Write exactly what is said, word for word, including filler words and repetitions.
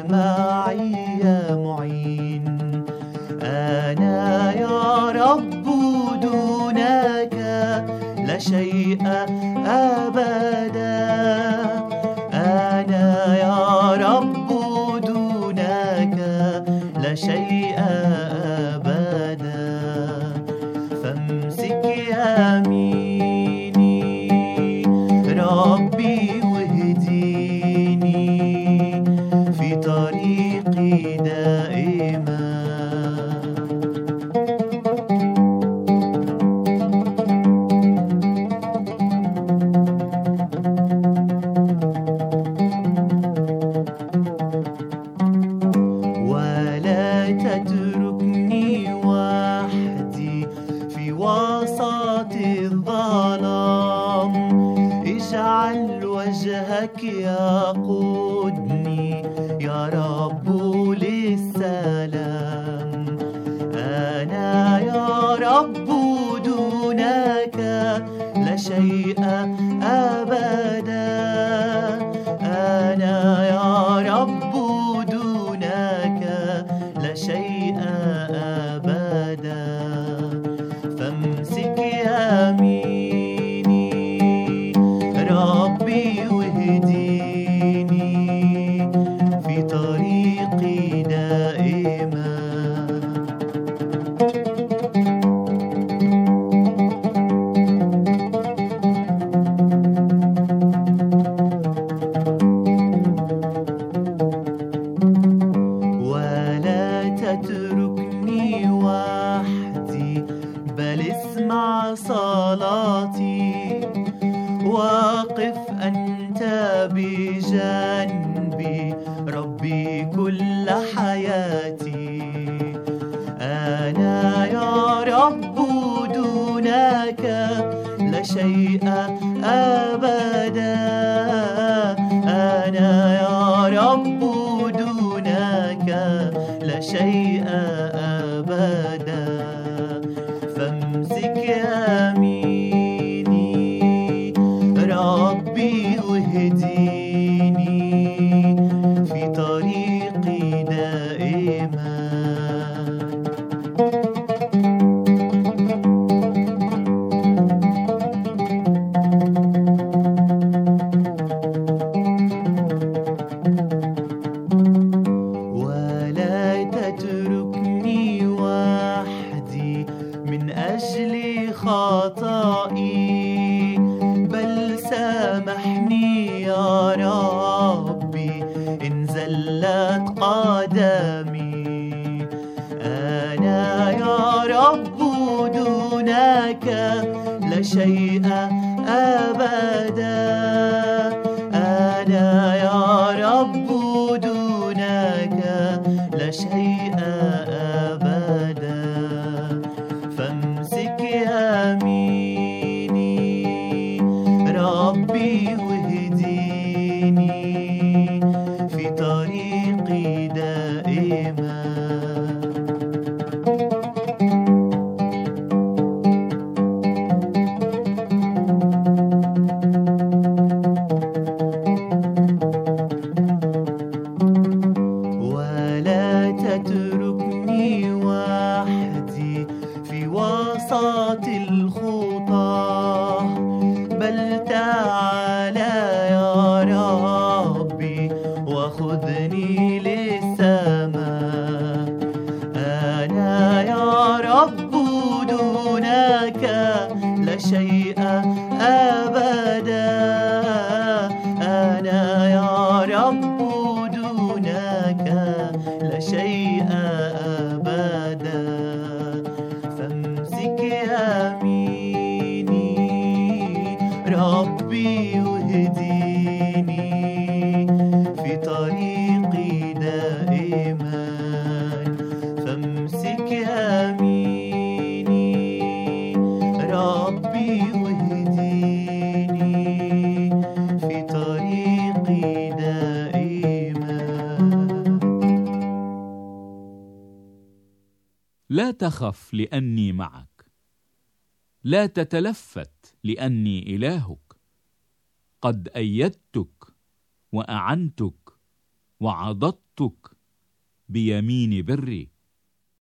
معي يا معين. أنا يا رب دونك لا شيء أبدا. أنا يا رب دونك لا شيء أبدا. فامسك يميني ربي واهديني في طريقي دائما. ولا تتركني وحدي في وسط الظلام. اجعل وجهك يقودني يا رب للسلام. أنا يا رب دونك لا شيء أبدا. أنا يا رب دونك لا شيء أبدا. فامسك يميني ربي واهديني في طريقي دائما. ولا تتركني وحدي بل اسمع صلاتي. واقف أنت بجانبي ربي كل حياتي. أنا يا رب دونك لا شيء أبدا. أنا يا رب دونك لا شيء أبدا. فامسك يميني ربي واهديني في طريقي دائما. ولا تتركني وحدي من أجل خطائي بل سامحني يا ربي إن زلت قدمي. أنا يا رب دونك لا شيء أبدا. أنا يا رب دونك لا شيء أبدا. فامسك يميني ربي واهديني في طريقي دائما. ولا تتركني وحدي في وسط الخطى بل تعالى يا ربي وخذني للسماء. أنا يا رب دونك لا شيء أبدا. أنا يا رب دونك لا شيء أبدا. فامسك يميني ربي واهديني في طريقي دائما. فامسك يميني ربي واهديني في طريقي دائما. لا تخف لأني معك. لا تتلفت لأني إلهك. قد أيدتك وأعنتك وعضدتك بيمين بري.